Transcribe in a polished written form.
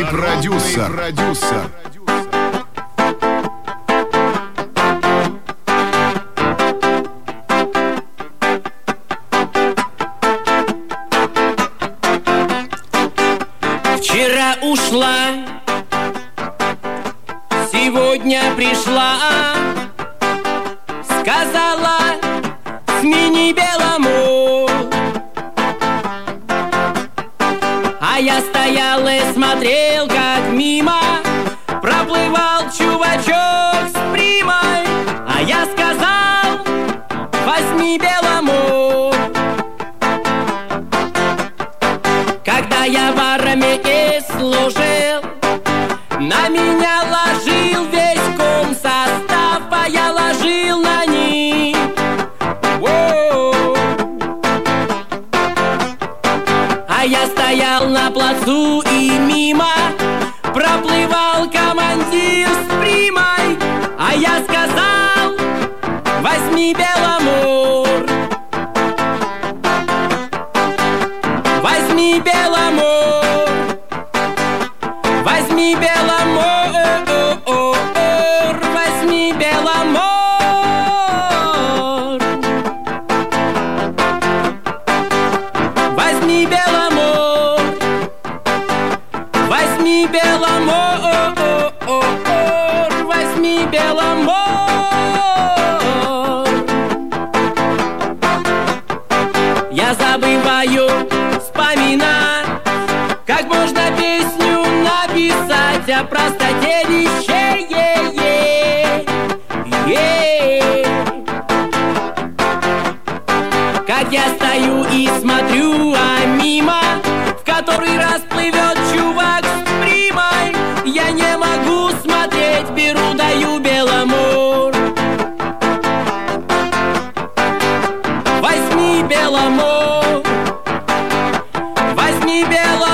продюсер. Вчера ушла, сегодня пришла, сказала, смени белому. А я стоял и смотрел, как мимо проплывал чувачок с примой. А я сказал, возьми белому. Когда я в армии служил, на меня ложил весь комсостав, а я ложил на них. Воу. А я стоял на плацу и мимо проплывал командир с примой. А я сказал, возьми беломор. Возьми беломор. Возьми беломор. Возьми беломор. Возьми беломор. Возьми беломор. Возьми беломор. Я забываю вспоминать, как можно песню написать о простоте вещей. Как я стою и смотрю, а мимо в который раз плывет чувак с примой. Я не могу смотреть, беру, даю беломор. Возьми беломор. Возьми беломор.